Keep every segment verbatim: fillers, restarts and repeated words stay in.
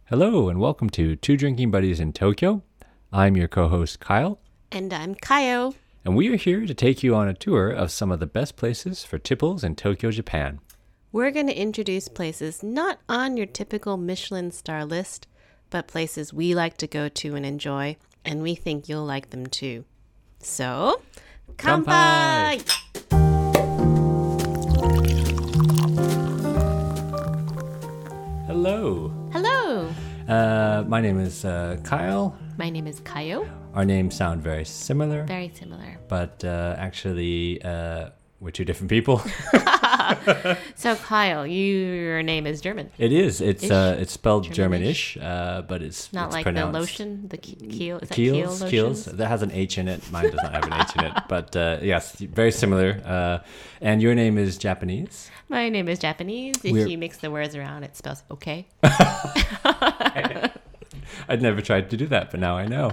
Hello and welcome to Two Drinking Buddies in Tokyo. I'm your co-host Kyle. And I'm Kayo. And we are here to take you on a tour of some of the best places for tipples in Tokyo, Japan. We're going to introduce places not on your typical Michelin star list, but places we like to go to and enjoy, and we think you'll like them too. So, kanpai! Hello. Hello. Uh, my name is uh, Kyle. My name is Kayo. Our names sound very similar. Very similar. But uh, actually, uh, we're two different people. So, Kyle, you, your name is German. It is. It's uh, it's spelled German-ish. Germanish, uh, but it's Not it's like pronounced. the lotion, the ke- keel. Is that Keels, keel lotion? Keels. That has an H in it. Mine does not have an H in it. But uh, yes, very similar. Uh, and your name is Japanese. My name is Japanese. If We're- you mix the words around, it spells okay. I'd never tried to do that, but now I know.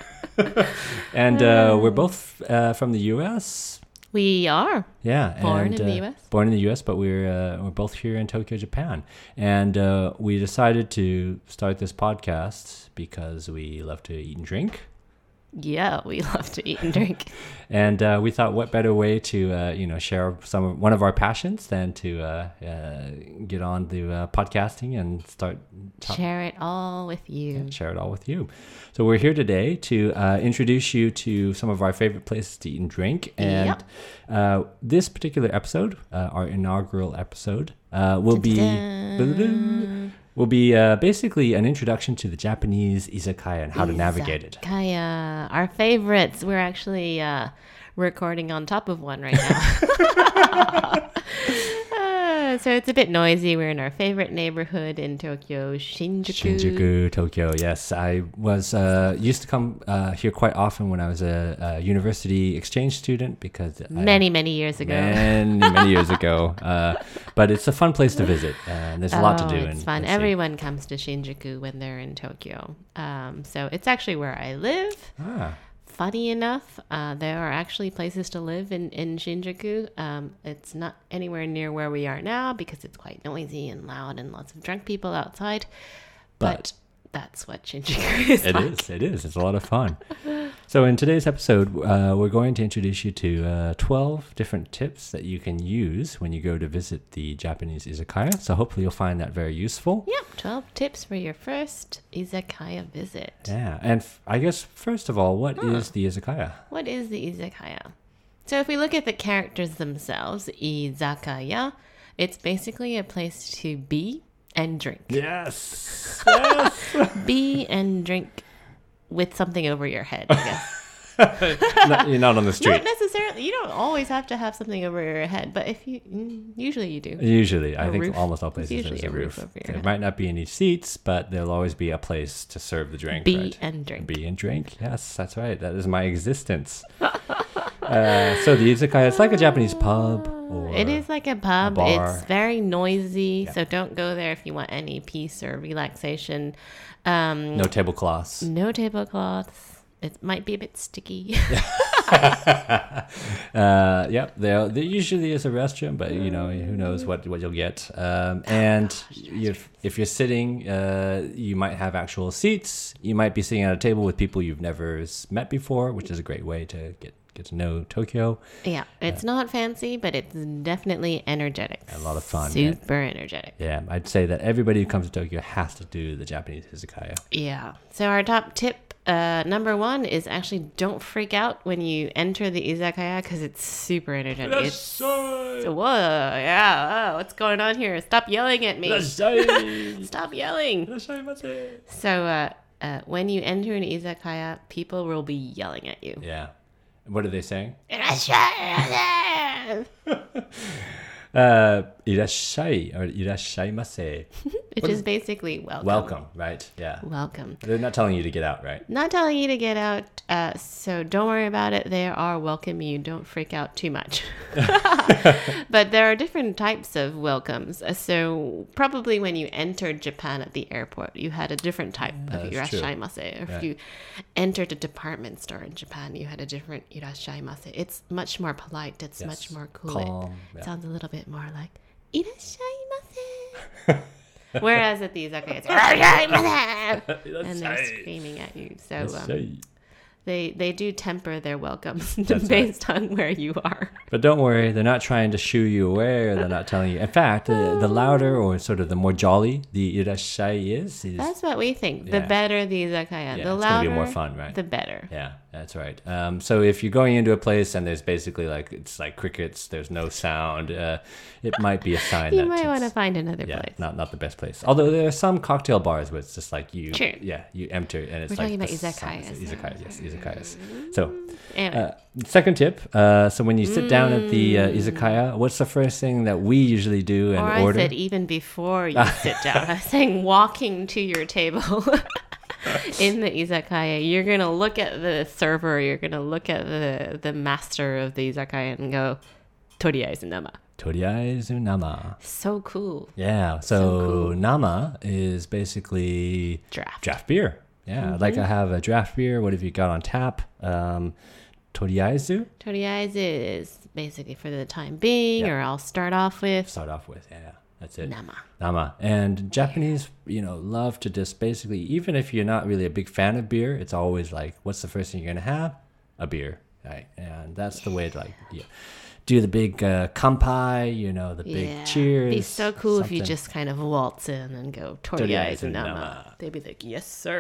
And uh, we're both uh, from the U S. We are. Yeah, Born and, in the uh, U S? Born in the U S, but we're uh, we're both here in Tokyo, Japan, and uh, we decided to start this podcast because we love to eat and drink. Yeah, we love to eat and drink. And uh, we thought, what better way to uh, you know share some of, one of our passions than to uh, uh, get on the uh, podcasting and start talk- Share it all with you. and share it all with you. So we're here today to uh, introduce you to some of our favorite places to eat and drink. And Yep. uh, this particular episode, uh, our inaugural episode, uh, will be Dun-dun-dun. will be uh, basically an introduction to the Japanese izakaya and how to navigate it. Izakaya, our favorites. We're actually uh, recording on top of one right now. Uh, so it's a bit noisy. We're in our favorite neighborhood in Tokyo, Shinjuku. Shinjuku, Tokyo. Yes, I was uh, used to come uh, here quite often when I was a, a university exchange student because I, Many, many years ago. many many years ago. Uh, but it's a fun place to visit, and there's a lot to Oh, do. It's and, fun. and see. Everyone comes to Shinjuku when they're in Tokyo. Um, so it's actually where I live. Ah, Funny enough, uh, there are actually places to live in, in Shinjuku. Um, it's not anywhere near where we are now because it's quite noisy and loud and lots of drunk people outside. But, But- that's what Shinjuku is it like. is. It is. It's a lot of fun. So in today's episode, uh, we're going to introduce you to uh, twelve different tips that you can use when you go to visit the Japanese izakaya. So hopefully you'll find that very useful. Yep, twelve tips for your first izakaya visit. Yeah. And f- I guess, first of all, what is Huh. the izakaya? What is the izakaya? So if we look at the characters themselves, izakaya, it's basically a place to be and drink. Yes. Yes. Be and drink with something over your head, I guess. Not, you're not on the Not street. necessarily. You don't always have to have something over your head, but if you, mm, usually you do. Usually, I A think roof. almost all It's places usually there's a a roof. roof over your There head. might not be any seats, but there'll always be a place to serve the drink. Be right? and drink. Be and drink. Yes, that's right. That is my existence. uh, so the izakaya, it's like a Japanese pub. Or It is like a pub. bar. It's very noisy, Yeah. so don't go there if you want any peace or relaxation. Um, no tablecloths. no tablecloths. It might be a bit sticky. Uh, yep, there there usually is a restroom, but you know who knows what, what you'll get. Um, and if if you're sitting, uh, you might have actual seats. You might be sitting at a table with people you've never s- met before, which is a great way to get get to know Tokyo. Yeah, it's not fancy, but it's definitely energetic. A lot of fun, yeah. Super energetic. Yeah, I'd say that everybody who comes to Tokyo has to do the Japanese izakaya. Yeah. So our top tip, uh, number one, is actually don't freak out when you enter the izakaya because it's super energetic. It's so, whoa, yeah, oh, what's going on here? Stop yelling at me. Stop yelling. So uh, uh, when you enter an izakaya, people will be yelling at you. Yeah. What are they saying? Which Uh, irashai or irashaimase. is basically welcome. Welcome, right? Yeah. Welcome. They're not telling you to get out, right? Not telling you to get out, uh, so don't worry about it. They are welcoming you. Don't freak out too much. But there are different types of welcomes. Uh, So probably when you entered Japan at the airport, you had a different type of That's true. irashaimase. If Yeah. you entered a department store in Japan, you had a different irashaimase. It's much more polite. It's Yes. much more cool. It Calm. Yeah. sounds a little bit more like irashaimase. Whereas at the izakaya, it's and they're screaming at you. So um, they they do temper their welcomes based right. on where you are. But don't worry, they're not trying to shoo you away, or they're not telling you. In fact, the, the louder or sort of the more jolly the irashai is, is that's what we think. The yeah. better the izakaya, yeah, the it's louder, gonna be more fun, right? The better. Yeah, that's right. Um, so if you're going into a place and there's basically like it's like crickets, there's no sound, uh, it might be a sign you that might want to find another yeah, place. Not not the best place. Although there are some cocktail bars where it's just like you, True. yeah, you enter and it's We're like talking about izakayas. Izakayas, yes, izakayas. So, anyway. uh, second tip. Uh, so when you sit down at the uh, izakaya, what's the first thing that we usually do and or order? I said even before you sit down. I was saying walking to your table in the izakaya. You're gonna look at the server. You're gonna look at the the master of the izakaya and go, "Toriaizu nama." Toriaizu nama. So cool. Yeah. So, so cool. Nama is basically draft draft beer. Yeah, mm-hmm. Like I have a draft beer. What have you got on tap? Um, Toriaizu? Toriaizu is basically for the time being, yep. or I'll start off with. Start off with, yeah, that's it. Nama. Nama. And Japanese, you know, love to just basically, even if you're not really a big fan of beer, it's always like, what's the first thing you're going to have? A beer, right? And that's the way to like, yeah. Do the big uh, kanpai, you know, the big yeah. cheers. It'd be so cool something. if you just kind of waltz in and go, Toriaizu nama. They'd be like, yes, sir.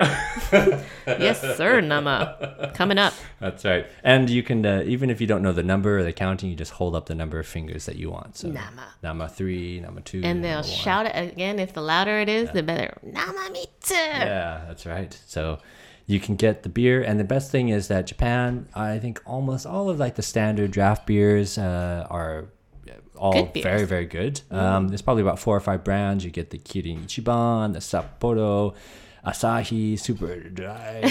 Yes, sir, nama. Coming up. That's right. And you can, uh, even if you don't know the number or the counting, you just hold up the number of fingers that you want. So nama. Nama three, nama two. And they'll shout it again. If the louder it is, yeah. the better. Nama mitsu. Yeah, that's right. So you can get the beer, and the best thing is that Japan, I think almost all of like the standard draft beers uh, are all very, very good. Mm. Um, there's probably about four or five brands. You get the Kirin Ichiban, the Sapporo, Asahi, Super Dry,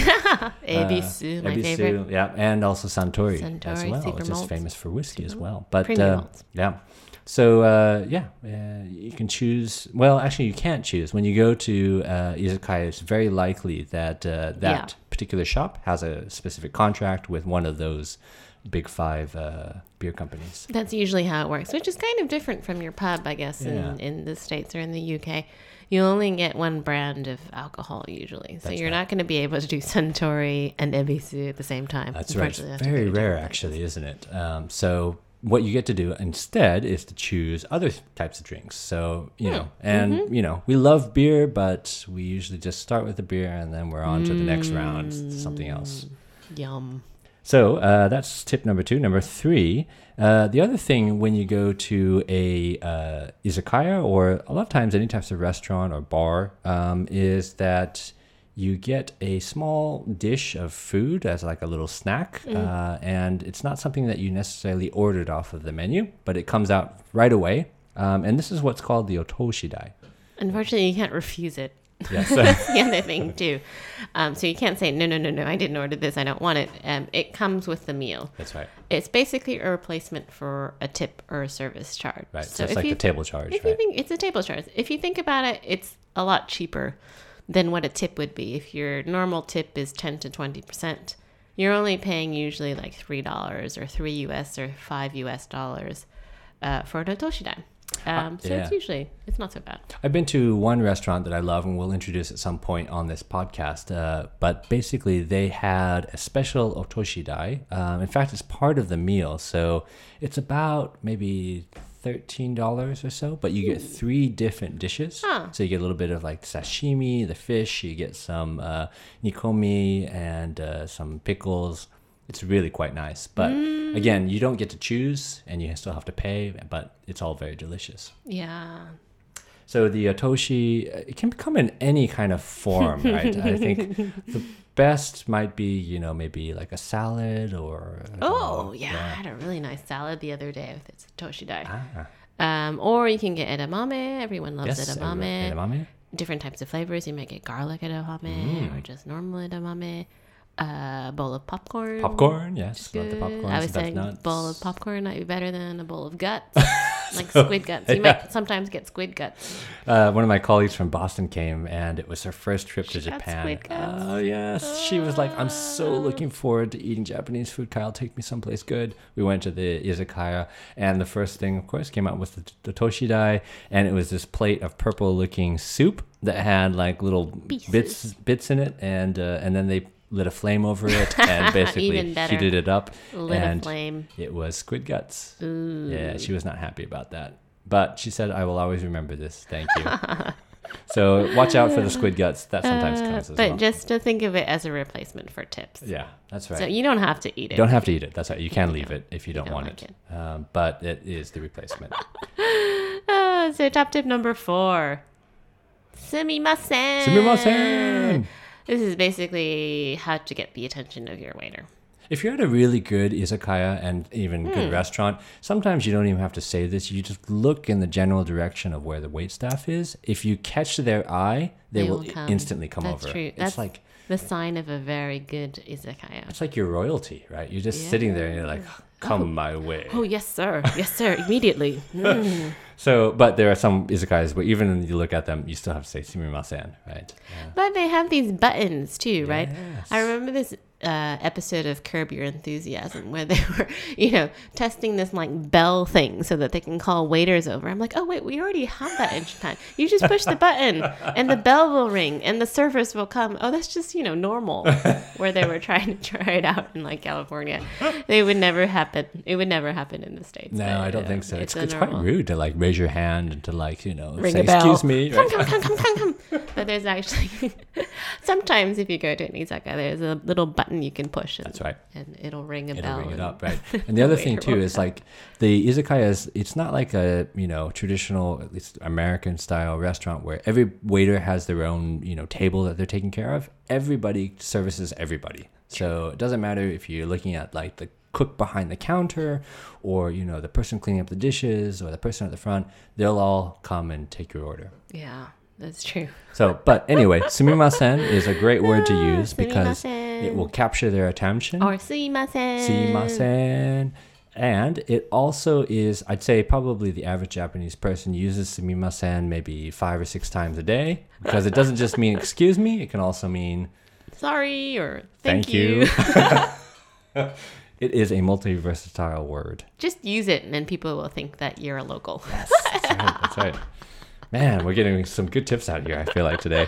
Ebisu, uh, my Ebisu, favorite. Yeah, and also Suntory, Suntory as well, Super which malts. is famous for whiskey as well. But uh, yeah. So, uh, yeah, uh, you can choose. Well, actually, you can't choose. When you go to uh, izakaya, it's very likely that uh, that yeah. particular shop has a specific contract with one of those big five uh, beer companies. That's usually how it works, which is kind of different from your pub, I guess, yeah. in, in the States or in the U K. You only get one brand of alcohol usually. So That's you're right. not going to be able to do Suntory and Ebisu at the same time. That's right. It's very rare, actually, isn't it? Um, so what you get to do instead is to choose other types of drinks. So, you hmm. know, and, mm-hmm. you know, we love beer, but we usually just start with the beer and then we're on to the next round, something else. Yum. So uh, that's tip number two. Number three, uh, the other thing when you go to a uh, izakaya or a lot of times any types of restaurant or bar um, is that you get a small dish of food as like a little snack. Mm. Uh, and it's not something that you necessarily ordered off of the menu, but it comes out right away. Um, and this is what's called the otoshidai. Unfortunately, you can't refuse it. Yes. That's the other thing too. Um, so you can't say, no, no, no, no, I didn't order this. I don't want it. Um, it comes with the meal. That's right. It's basically a replacement for a tip or a service charge. Right. So, so it's like you, the table charge, if right? You think, it's a table charge. If you think about it, it's a lot cheaper than what a tip would be. If your normal tip is ten to twenty percent, you're only paying usually like three dollars or three U S or five U S dollars uh, for an otoshidai. Um, so yeah. it's usually, it's not so bad. I've been to one restaurant that I love and we'll introduce at some point on this podcast. Uh, but basically they had a special otoshidai. Um, in fact, it's part of the meal. So it's about maybe thirteen dollars or so, but you get three different dishes. Huh. So you get a little bit of like sashimi, the fish, you get some uh, nikomi and uh, some pickles. It's really quite nice. But mm. again, you don't get to choose and you still have to pay, but it's all very delicious. Yeah. So the otoshi, it can come in any kind of form, right? I think the best might be, you know, maybe like a salad or... Oh, know, yeah. yeah. I had a really nice salad the other day with its otoshidai. Ah. Um, or you can get edamame. Everyone loves yes, edamame. edamame. Different types of flavors. You might get garlic edamame mm. or just normal edamame. A uh, bowl of popcorn. Popcorn, yes. Love the popcorn. I was saying nuts. bowl of popcorn might be better than a bowl of guts. Like So, squid guts. You yeah. might sometimes get squid guts. Uh, one of my colleagues from Boston came, and it was her first trip She to got Japan. squid guts. Oh yes, she was like, "I'm so looking forward to eating Japanese food. Kyle, take me someplace good." We went to the izakaya, and the first thing, of course, came out was the, the toshidai, and it was this plate of purple-looking soup that had like little Pieces. bits bits in it, and uh, and then they lit a flame over it and basically Even better. heated it up, Lit a and flame. it was squid guts. Ooh. Yeah, she was not happy about that. But she said, I will always remember this. Thank you. So watch out for the squid guts. That sometimes Uh, comes as but well. just to think of it as a replacement for tips. Yeah, that's right. So you don't have to eat it. You don't have to eat it. That's right. You can leave it if you don't, don't want like it. Um, but it is the replacement. Uh, so top tip number four. Sumimasen. Sumimasen. This is basically how to get the attention of your waiter. If you're at a really good izakaya and even Hmm. good restaurant, sometimes you don't even have to say this. You just look in the general direction of where the wait staff is. If you catch their eye, they, They will, will come. instantly come That's over. true. It's That's like the sign of a very good izakaya. it's like your royalty, right? You're just sitting there and you're like, come my way. Oh, yes, sir. Yes, sir. Immediately. Mm. So, but there are some izakayas where even when you look at them, you still have to say sumimasen, right? Yeah. But they have these buttons too, right? Yes. I remember this uh, episode of Curb Your Enthusiasm where they were, you know, testing this like bell thing so that they can call waiters over. I'm like, oh wait, we already have that in Japan. You just push the button and the bell will ring and the servers will come. Oh, that's just, you know, normal. Where they were trying to try it out in like California, they would never happen. It would never happen in the States. No, but, I don't uh, think so. It's, a it's quite normal- rude to like raise your hand and to like, you know, Ring say, a bell. excuse me. Come, Right? come, come, come, come, come. But there's actually sometimes if you go to an izakaya, there's a little button you can push. And, That's right. And it'll ring a It'll bell. ring it and- up, right? And the other thing waiter too will is come. like the izakaya is, it's not like a, you know, traditional, at least American style restaurant where every waiter has their own, you know, table that they're taking care of. Everybody services everybody. So it doesn't matter if you're looking at like the cook behind the counter or, you know, the person cleaning up the dishes or the person at the front, they'll all come and take your order. Yeah, that's true. So, but anyway, sumimasen is a great word to use because Sumimasen. it will capture their attention. Or sumimasen. Sumimasen. And it also is, I'd say probably the average Japanese person uses sumimasen maybe five or six times a day because it doesn't just mean excuse me, it can also mean Sorry or thank, thank, you. you. It is a multi-versatile word. Just use it and then people will think that you're a local. Yes, that's right. That's right. Man, we're getting some good tips out here, I feel like, today.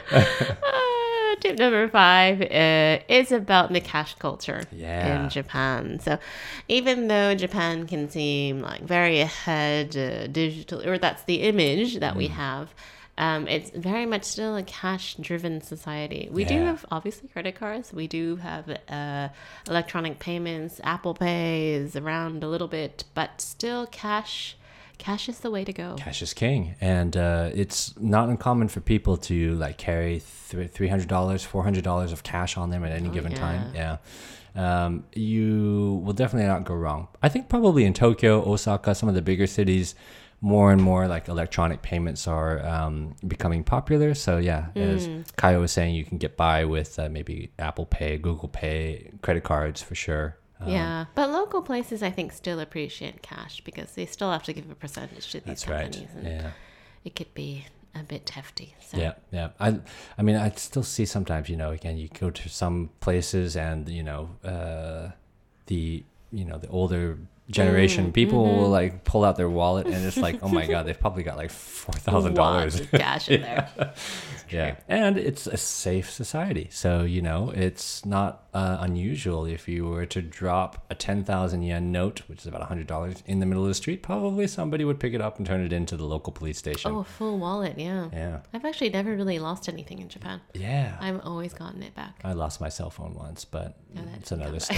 Uh, tip number five uh, is about the cash culture Yeah. in Japan. So even though Japan can seem like very ahead uh, digital, or that's the image that Mm. we have, um, it's very much still a cash-driven society. We do Yeah. have obviously credit cards. We do have uh, electronic payments. Apple Pay is around a little bit, but still cash. Cash is the way to go. Cash is king, and uh, it's not uncommon for people to like carry th- three hundred dollars, four hundred dollars of cash on them at any Oh, given yeah. time. Yeah, um, you will definitely not go wrong. I think probably in Tokyo, Osaka, some of the bigger cities, more and more like electronic payments are um, becoming popular. So yeah, as Mm. Kaya was saying, you can get by with uh, maybe Apple Pay, Google Pay, credit cards for sure. Um, Yeah, but local places I think still appreciate cash because they still have to give a percentage to these that's right. companies, and Yeah. it could be a bit hefty. So. Yeah, yeah. I, I mean, I still see sometimes, you know, again, you go to some places and, you know, uh, the, you know, the older generation Mm, people mhm. will like pull out their wallet and it's like, oh my God, they've probably got like four thousand dollars. Lots of cash in there. Yeah. And it's a safe society. So, you know, it's not uh, unusual if you were to drop a ten thousand yen note, which is about one hundred dollars, in the middle of the street, probably somebody would pick it up and turn it into the local police station. Oh, a full wallet, yeah. Yeah. I've actually never really lost anything in Japan. Yeah. I've always gotten it back. I lost my cell phone once, but Oh, that it's another didn't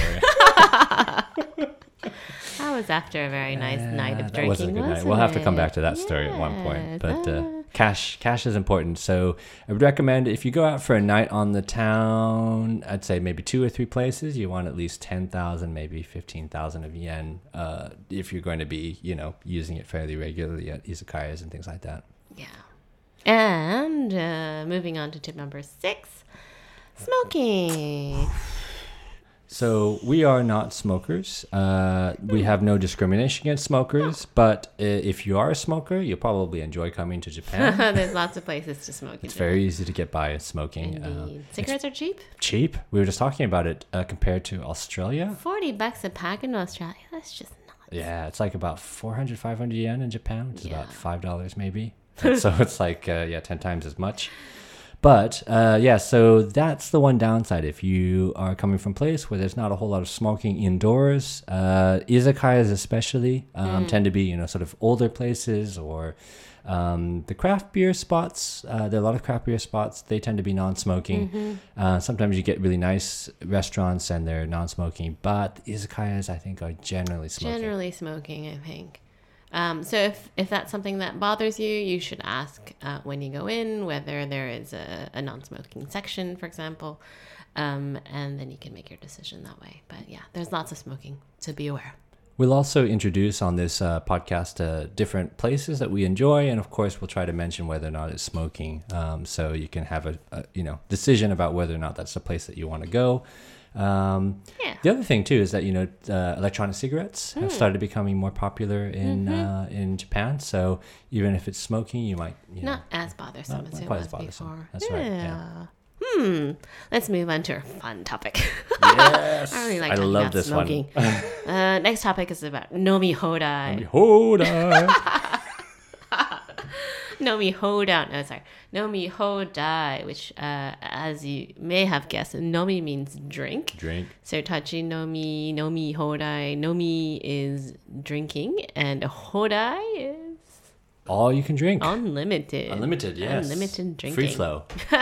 story. That was after a very nice night of that drinking. was a good night. wasn't We'll have to come back it? to that story at one Yes, point. But uh, ah. cash, cash is important. So I would recommend if you go out for a night on the town, I'd say maybe two or three places. You want at least ten thousand, maybe fifteen thousand of yen, uh, if you're going to be, you know, using it fairly regularly at izakayas and things like that. Yeah. And uh, moving on to tip number six, smoking. So we are not smokers. Uh, we have no discrimination against smokers. But uh, if you are a smoker, you'll probably enjoy coming to Japan. There's lots of places to smoke. It's very easy to get by smoking. Indeed. Uh, Cigarettes are cheap. Cheap. We were just talking about it uh, compared to Australia. Forty bucks a pack in Australia. That's just nuts. Yeah, it's like about four hundred, five hundred yen in Japan, which is Yeah. about five dollars maybe. So it's like uh, yeah, ten times as much. But uh, yeah, so that's the one downside. If you are coming from a place where there's not a whole lot of smoking indoors, uh, izakayas especially um, mm. tend to be, you know, sort of older places, or um, the craft beer spots. Uh, there are a lot of craft beer spots. They tend to be non-smoking. Mm-hmm. Uh, sometimes you get really nice restaurants and they're non-smoking, but izakayas, I think, are generally smoking. Generally smoking, I think. Um, so if, if that's something that bothers you, you should ask uh, when you go in whether there is a, a non-smoking section, for example, um, and then you can make your decision that way. But yeah, there's lots of smoking, so be aware. We'll also introduce on this uh, podcast uh, different places that we enjoy, and of course, we'll try to mention whether or not it's smoking, um, so you can have a, a you know decision about whether or not that's the place that you want to go. Um, yeah. The other thing too is that you know uh, electronic cigarettes mm. have started becoming more popular in mm-hmm. uh, in Japan. So even if it's smoking, you might you not know, as bothersome not, as not it quite was as bothersome. before. That's yeah. right. Yeah. Hmm. Let's move on to a fun topic. Yes. I really like I talking love about this smoking. one. uh, next topic is about nomi hodai. Nomi hodai. Nomi hodai. No, sorry. Nomi hodai, which, uh, as you may have guessed, nomi means drink. Drink. So tachi nomi, nomi hodai. Nomi is drinking, and hodai is all you can drink. Unlimited. Unlimited, yes. Unlimited drinking. Free flow.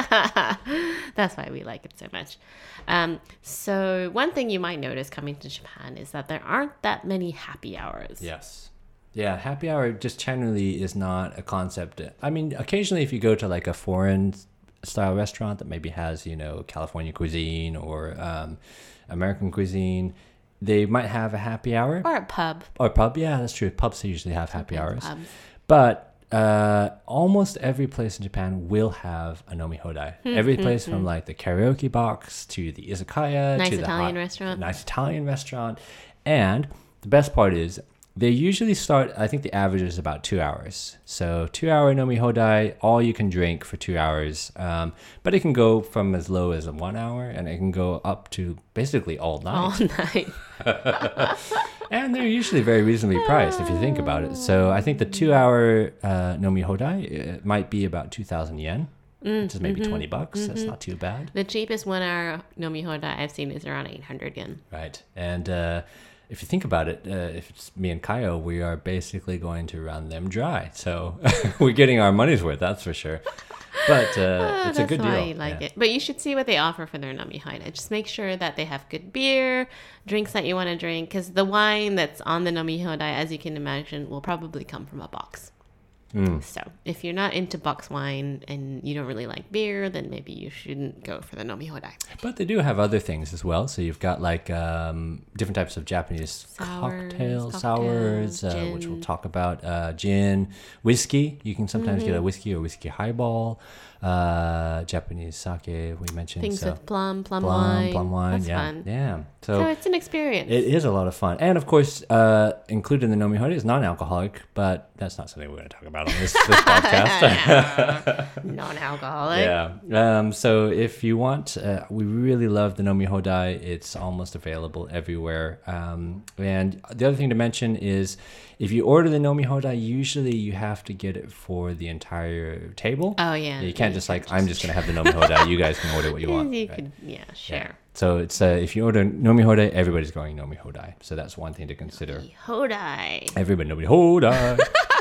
That's why we like it so much. Um, so one thing you might notice coming to Japan is that there aren't that many happy hours. Yes. Yeah, happy hour just generally is not a concept. I mean, occasionally if you go to like a foreign style restaurant that maybe has, you know, California cuisine or um, American cuisine, they might have a happy hour. Or a pub. Or a pub, yeah, that's true. Pubs usually have happy Sometimes hours. Pubs. But uh, almost every place in Japan will have a nomi hodai. Every place from like the karaoke box to the izakaya nice to the Italian hot, restaurant. Nice Italian restaurant. And the best part is they usually start, I think the average is about two hours. So two hour nomi hodai, all you can drink for two hours. Um, but it can go from as low as one hour and it can go up to basically all night. All night. And they're usually very reasonably priced if you think about it. So I think the two hour uh, nomi hodai it might be about two thousand yen. Mm, which is maybe mm-hmm, twenty bucks. Mm-hmm. That's not too bad. The cheapest one hour nomi hodai I've seen is around eight hundred yen. Right. And uh, if you think about it, uh, if it's me and Kaio, we are basically going to run them dry. So we're getting our money's worth, that's for sure. But uh, uh, it's a good deal. That's why you like yeah. it. But you should see what they offer for their nomi hodai. Just make sure that they have good beer, drinks that you want to drink, because the wine that's on the nomi hodai, as you can imagine, will probably come from a box. Mm. So if you're not into box wine and you don't really like beer, then maybe you shouldn't go for the nomi hodai. But they do have other things as well. So you've got like um, different types of Japanese sours, cocktails, cocktails sours, uh, which we'll talk about. Uh, gin, whiskey. You can sometimes mm-hmm. get a whiskey or whiskey highball. Uh, Japanese sake, we mentioned. Things so. with plum, plum, plum wine. Plum wine, That's yeah. fun. Yeah. So, so it's an experience. It is a lot of fun. And of course, uh, included in the nomi hodai is non-alcoholic, but that's not something we're going to talk about on this, this podcast. Non-alcoholic. Yeah. Um, so if you want, uh, we really love the nomi hodai. It's almost available everywhere. Um, and the other thing to mention is if you order the nomi hodai, usually you have to get it for the entire table. Oh, yeah. You can't just like, I'm just going to have the nomi hodai. You guys can order what you want. You right? could, yeah, share. Yeah. So it's uh, if you order nomi hodai, everybody's going nomi hodai. So that's one thing to consider. Nomi hodai. Everybody nomi hodai.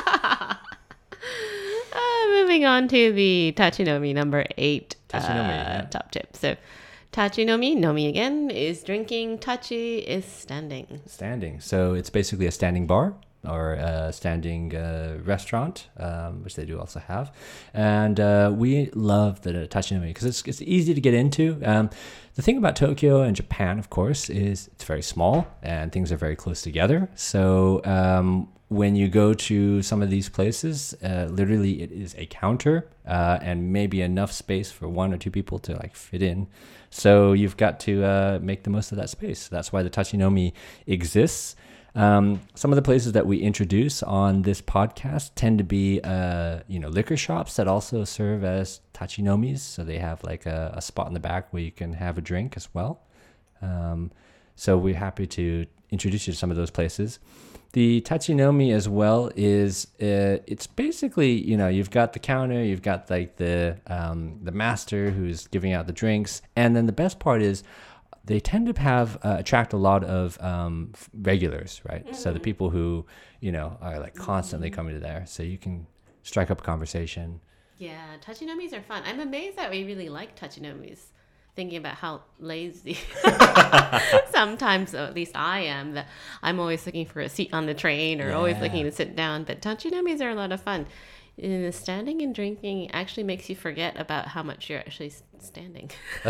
uh, moving on to the tachinomi number eight. Tachinomi, uh, yeah. Top tip. So tachinomi, nomi again, is drinking. Tachi is standing. Standing. So it's basically a standing bar or a standing uh, restaurant, um, which they do also have. And uh, we love the tachinomi because it's, it's easy to get into. Um, the thing about Tokyo and Japan, of course, is it's very small and things are very close together. So um, when you go to some of these places, uh, literally it is a counter uh, and maybe enough space for one or two people to like fit in. So you've got to uh, make the most of that space. That's why the Tachinomi exists. Um, some of the places that we introduce on this podcast tend to be, uh, you know, liquor shops that also serve as tachinomis. So they have like a, a spot in the back where you can have a drink as well. Um, so we're happy to introduce you to some of those places. The tachinomi as well is, uh, it's basically, you know, you've got the counter, you've got like the, um, the master who's giving out the drinks. And then the best part is, they tend to have uh, attract a lot of um, regulars, right? Mm-hmm. So the people who, you know, are like constantly mm-hmm. coming to there. So you can strike up a conversation. Yeah, tachinomis are fun. I'm amazed that we really like tachinomis. Thinking about how lazy sometimes, at least I am, that I'm always looking for a seat on the train or yeah. always looking to sit down. But tachinomis are a lot of fun. Uh, standing and drinking actually makes you forget about how much you're actually standing.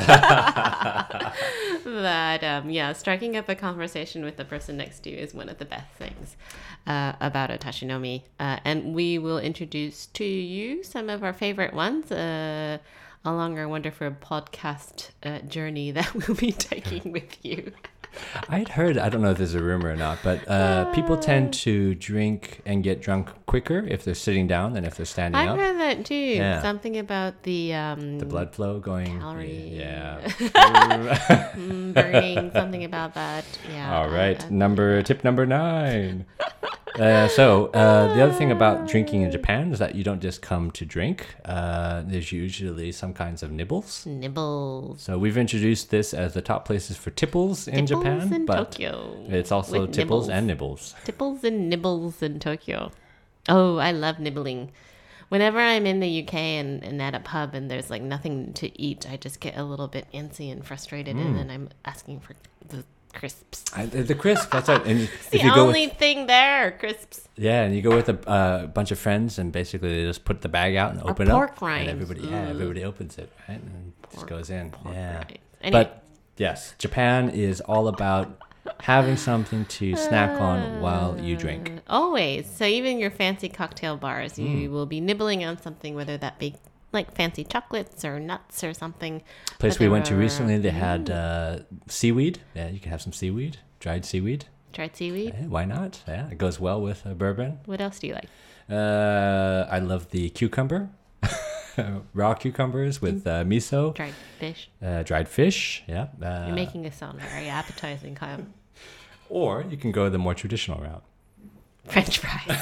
But um, yeah, striking up a conversation with the person next to you is one of the best things uh, about a tachinomi. Uh, and we will introduce to you some of our favorite ones uh, along our wonderful podcast uh, journey that we'll be taking with you. I'd heard, I don't know if there's a rumor or not, but uh, people tend to drink and get drunk quicker if they're sitting down than if they're standing I've up. I've heard that too. Yeah. Something about the... Um, the blood flow going... Calorie. Yeah. mm, burning, something about that. Yeah. All right. I, I, number Tip number nine. Uh, so uh, the other thing about drinking in Japan is that you don't just come to drink. Uh, there's usually some kinds of nibbles. Nibbles. So we've introduced this as the top places for tipples in tipples Japan, in but Tokyo, it's also tipples nibbles. and nibbles. Tipples and nibbles in Tokyo. Oh, I love nibbling. Whenever I'm in the U K and, and at a pub and there's like nothing to eat, I just get a little bit antsy and frustrated, mm. and then I'm asking for the crisps. I, the crisps, that's right. And it's if the you go only with, thing there, crisps. Yeah, and you go with a uh, bunch of friends, and basically they just put the bag out and or open pork up, rinds. and everybody, yeah, mm. everybody opens it, right, and pork, just goes in. Pork yeah, anyway. But yes, Japan is all about having something to snack on while you drink. Always. So even your fancy cocktail bars, you Mm. will be nibbling on something, whether that be like fancy chocolates or nuts or something. Place But we there went to are- recently, they Mm. had uh, seaweed. Yeah, you can have some seaweed, dried seaweed. Dried seaweed. Yeah, why not? Yeah, it goes well with uh, bourbon. What else do you like? Uh, I love the cucumber. Raw cucumbers with uh, miso. Dried fish. Uh, dried fish, yeah. Uh, You're making it sound very appetizing, Kyle. Or you can go the more traditional route. French fries.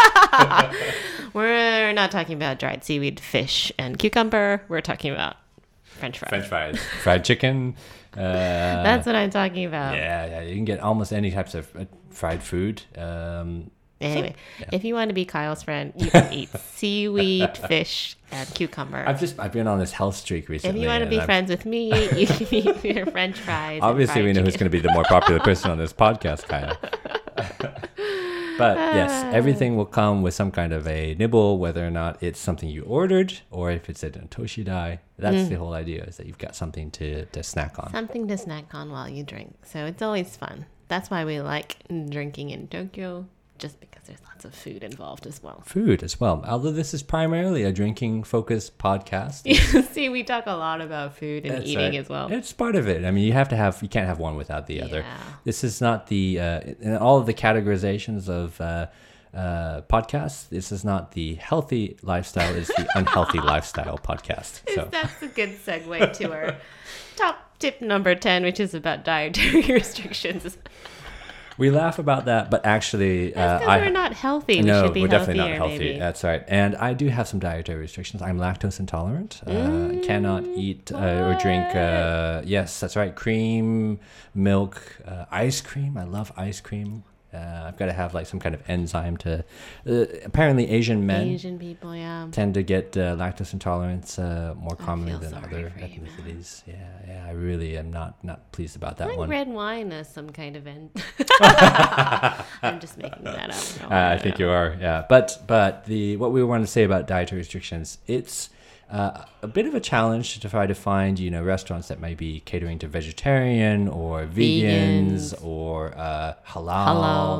We're not talking about dried seaweed, fish, and cucumber. We're talking about French fries. French fries. Fried chicken. Uh, That's what I'm talking about. Yeah, yeah. You can get almost any types of uh, fried food. Um, Anyway, so, yeah. if you want to be Kyle's friend, you can eat seaweed, fish, and cucumber. I've just I've been on this health streak recently. If you want to be I've, friends with me, you can eat your French fries. Obviously, we know who's going to be the more popular person on this podcast, Kyle. But yes, everything will come with some kind of a nibble, whether or not it's something you ordered or if it's a toshidai. That's mm. the whole idea, is that you've got something to, to snack on. Something to snack on while you drink. So it's always fun. That's why we like drinking in Tokyo, just because there's lots of food involved as well. Food as well. Although this is primarily a drinking-focused podcast. See, we talk a lot about food and That's eating right. as well. It's part of it. I mean, you have to have, you can't have one without the other. Yeah. This is not the, uh, in all of the categorizations of uh, uh, podcasts, this is not the healthy lifestyle, it's the unhealthy lifestyle podcast. So That's a good segue to our top tip number ten, which is about dietary restrictions. we laugh about that, but actually, That's uh, because I we're not healthy. no, we should be we're definitely healthier, not healthy. maybe. That's right. And I do have some dietary restrictions. I'm lactose intolerant. Uh, mm, cannot eat uh, or drink. Uh, yes, that's right. Cream, milk, uh, ice cream. I love ice cream. Uh, I've got to have like some kind of enzyme to. Uh, apparently, Asian men Asian people, yeah. tend to get uh, lactose intolerance uh, more I commonly feel than sorry other for you, ethnicities. Yeah, yeah. I really am not not pleased about that I think one. red wine is some kind of end. I'm just making that up. No, Uh, I think you are, yeah. But but the what we want to say about dietary restrictions, it's uh, a bit of a challenge to try to find, you know, restaurants that might be catering to vegetarian or vegans, Vegans. or uh, halal. Halal.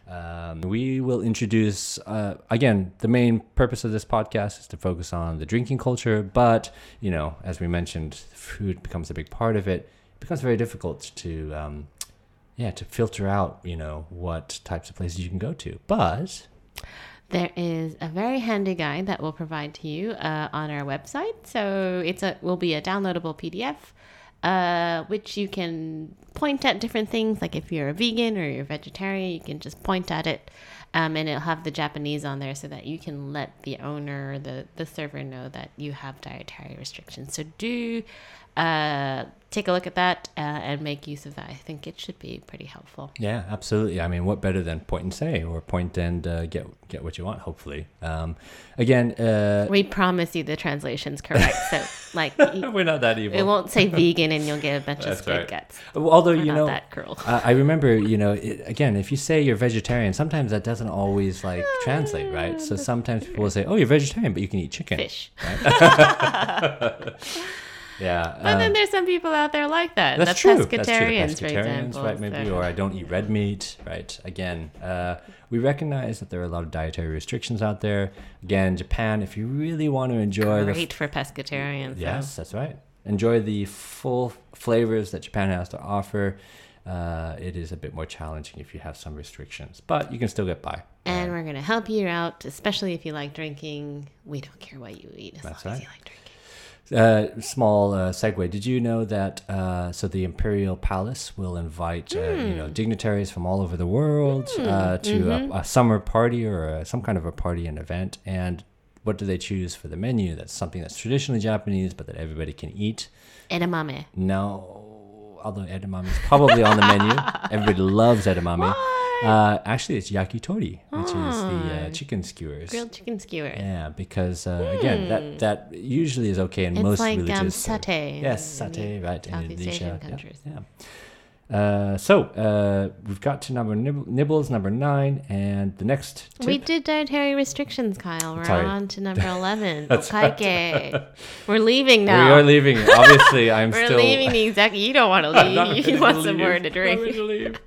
Um, we will introduce, uh, again, the main purpose of this podcast is to focus on the drinking culture. But, you know, as we mentioned, food becomes a big part of it. It becomes very difficult to, um, yeah, to filter out, you know, what types of places you can go to. But there is a very handy guide that we'll provide to you uh, on our website. So it's a will be a downloadable P D F, uh, which you can point at different things. Like if you're a vegan or you're a vegetarian, you can just point at it, um, and it'll have the Japanese on there so that you can let the owner or the, the server know that you have dietary restrictions. So do uh, take a look at that uh, and make use of that. I think it should be pretty helpful. Yeah, absolutely. I mean, what better than point and say, or point and uh, get get what you want, hopefully. Um, again, uh, we promise you the translation's correct. So, like, we're not that evil. It won't say vegan and you'll get a bunch That's of squid right. guts. Although, We're you not know, that cruel. uh, I remember, you know, it, again, if you say you're vegetarian, sometimes that doesn't always like translate, right? So sometimes people will say, "Oh, you're vegetarian, but you can eat chicken." Fish. Right? Yeah. But um, then there's some people out there like that. That's the true. That's true. The pescatarians, for pescatarians, example. right? Maybe, so- or I don't eat red meat, right? Again, uh, we recognize that there are a lot of dietary restrictions out there. Again, Japan, if you really want to enjoy the Great for pescatarians. so- Yes, that's right. Enjoy the full flavors that Japan has to offer. Uh, it is a bit more challenging if you have some restrictions, but you can still get by. And we're going to help you out, especially if you like drinking. We don't care what you eat as That's long as right. you like drinking. Uh, small uh, segue. Did you know that uh, so the Imperial Palace will invite uh, you know dignitaries from all over the world uh, to Mm-hmm. a, a summer party or a, some kind of a party and event? And what do they choose for the menu? That's something that's traditionally Japanese, but that everybody can eat. Edamame. No, although edamame is probably on the menu. Everybody loves edamame. Uh, actually, it's yakitori, which is the uh, chicken skewers. Grilled chicken skewers. Yeah, because uh, again, that that usually is okay in It's most like um, religious. uh, satay. yes, in satay, right? In Southeast Indonesia. Asian Yeah, countries. yeah. Uh, so uh, we've got to number nib- nibbles number nine, and the next tip. We did dietary restrictions, Kyle. We're Sorry. on to number eleven. That's Okaike. We're leaving now. We are leaving. Obviously, I'm We're still. leaving the exact. You don't want to I'm not leave. ready You to want some leave. more to Not ready drink. to leave.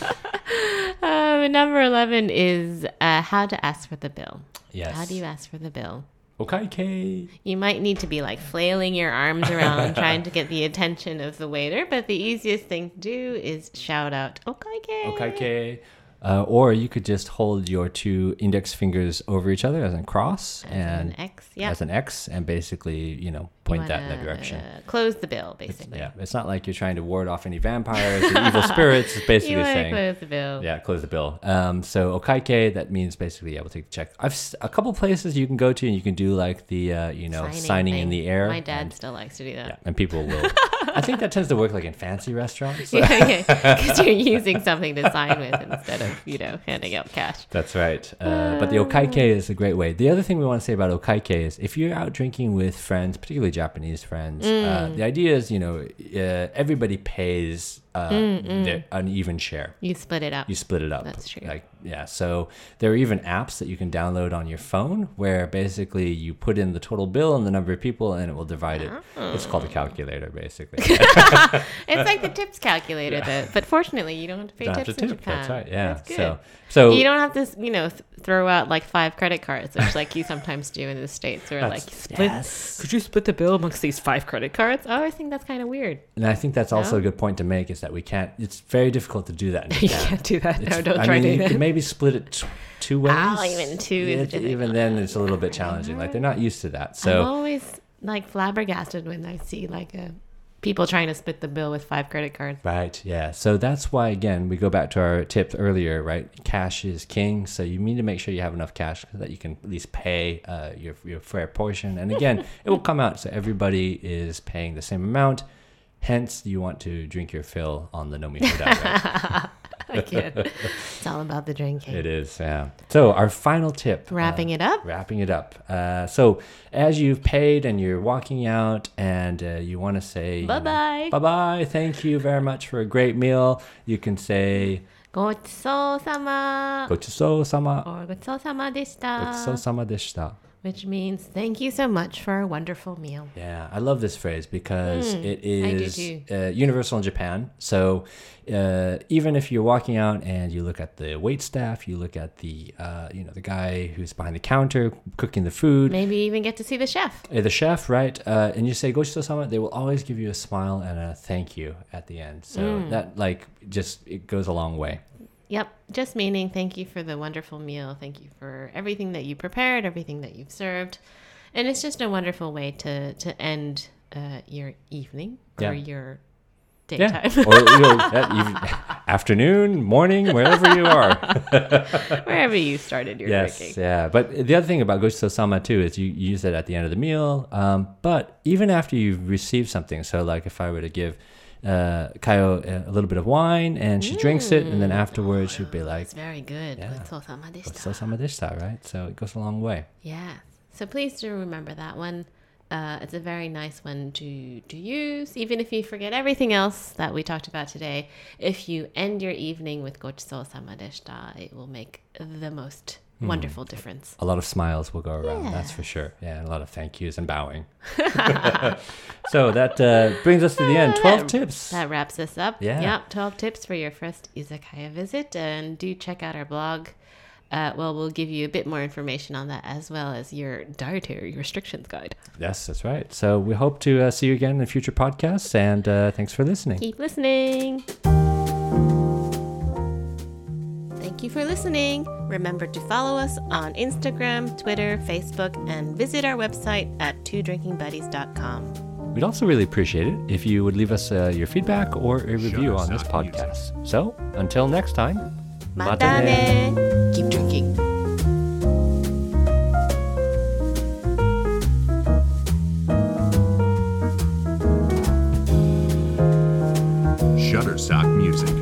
Um, number eleven is uh, how to ask for the bill. Yes. How do you ask for the bill? Okaike. You might need to be like flailing your arms around trying to get the attention of the waiter, but the easiest thing to do is shout out "Okaike." Okaike. Uh, or you could just hold your two index fingers over each other as a cross As and an X, yeah. as an X, and basically, you know, You point that in that wanna, direction. uh, close the bill, basically. Yeah, it's not like you're trying to ward off any vampires or evil spirits. It's You basically want to saying, close the bill. yeah, close the bill. Um, so okaike, that means basically, yeah, we'll take the check. I've s- a couple places you can go to, and you can do like the, uh, you know, signing, in thing. the air. My dad and, still likes to do that. yeah, and people will. I think that tends to work like in fancy restaurants. Yeah, because you're using something to sign with instead of, you know, handing out cash. That's right. Uh, but the okaike is a great way. The other thing we want to say about okaike is if you're out drinking with friends, particularly Japanese friends, uh, the idea is, you know, uh, everybody pays uh, their, an even share. You split it up. You split it up. That's true. Like, yeah. So there are even apps that you can download on your phone where basically you put in the total bill and the number of people and it will divide it. It's called a calculator, basically. It's like the tips calculator, though. But fortunately, you don't have to pay Don't have tips to in tip. Japan. That's right. Yeah. That's good. So, so You don't have to, you know, th- throw out like five credit cards, which like you sometimes do in the States, where like, That's- split, yes. could you split the bill amongst these five credit cards? Oh, I think that's kind of weird. And I think that's also No? a good point to make is that we can't, it's very difficult to do that in You Japan. can't do that. No, It's- don't I try mean, doing you that. could maybe split it t- two ways. Oh, even two is Yeah, difficult. even then, it's a little bit challenging. Like they're not used to that. I'm So always like flabbergasted when I see like a, people trying to split the bill with five credit cards. right, yeah. So that's why again we go back to our tip earlier, right? Cash is king. So you need to make sure you have enough cash so that you can at least pay uh, your your fair portion. And again, it will come out so everybody is paying the same amount. Hence, you want to drink your fill on the Nomi Hoda, right? I can't. It's all about the drinking. It is, yeah. So our final tip. Wrapping uh, it up. Wrapping it up. Uh, so as you've paid and you're walking out and uh, you want to say Bye-bye. bye bye, thank you very much for a great meal. You can say ごちそうさま gochiso sama, or ごちそうさまでした。 gochiso sama deshita. which means thank you so much for a wonderful meal. Yeah, I love this phrase because Mm, it I do is too. uh, universal in Japan. So uh, even if you're walking out and you look at the wait staff, you look at the uh, you know the guy who's behind the counter cooking the food, Maybe even get to see the chef. uh, the chef, right? Uh, and you say "gochiso-sama," they will always give you a smile and a thank you at the end. So Mm. that like just it goes a long way. Yep, just meaning thank you for the wonderful meal. Thank you for everything that you prepared, everything that you've served. And it's just a wonderful way to, to end uh, your evening or Yeah. your Yeah, daytime, or you know, that eve- afternoon, morning, wherever you are. wherever you started your Yes, drinking. yeah. But the other thing about gochiso-sama too is you use it at the end of the meal. Um, but even after you've received something, so like if I were to give uh, Kayo a, a little bit of wine and she drinks it, and then afterwards she'd be like, It's very good. Yeah. Gochou-sama deshita. "gochiso-sama deshita," right? So it goes a long way. Yeah. So please do remember that one. Uh, it's a very nice one to, to use, even if you forget everything else that we talked about today. If you end your evening with gochou-sama deshita, it will make the most wonderful difference. A lot of smiles will go around, Yeah. that's for sure. Yeah, and a lot of thank yous and bowing. So that uh, brings us to the end. twelve tips. That wraps us up. Yeah. Yep, twelve tips for your first izakaya visit. And do check out our blog. Uh, well, we'll give you a bit more information on that as well as your dietary restrictions guide. Yes, that's right. So we hope to uh, see you again in future podcasts, and uh, thanks for listening. Keep listening. Thank you for listening. Remember to follow us on Instagram, Twitter, Facebook, and visit our website at two drinking buddies dot com. We'd also really appreciate it if you would leave us uh, your feedback or a review on this Shutterstock podcast. So until next time, Mata ne. Keep drinking. Shutterstock Music.